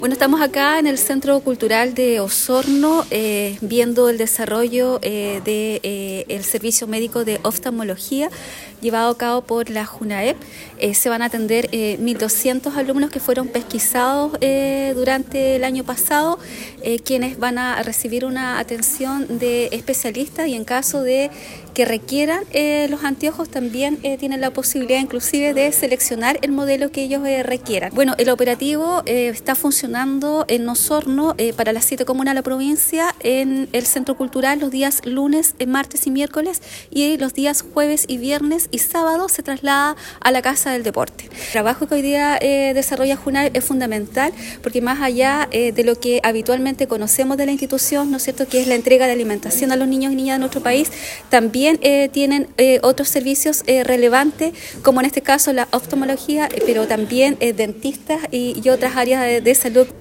Bueno, estamos acá en el Centro Cultural de Osorno viendo el desarrollo del servicio médico de oftalmología llevado a cabo por la JUNAEP. Se van a atender 1.200 alumnos que fueron pesquisados durante el año pasado, quienes van a recibir una atención de especialistas y en caso de que requieran los anteojos también tienen la posibilidad inclusive de seleccionar el modelo que ellos requieran. Bueno, el operativo está funcionando en Osorno para las 7 comunas de la provincia, en el Centro Cultural los días lunes, martes y miércoles, y los días jueves y viernes y sábado se traslada a la Casa del Deporte. El trabajo que hoy día desarrolla JUNAEP es fundamental porque más allá de lo que habitualmente conocemos de la institución, ¿no es cierto?, que es la entrega de alimentación a los niños y niñas de nuestro país, también tienen otros servicios relevantes, como en este caso la oftalmología, pero también dentistas y otras áreas de salud.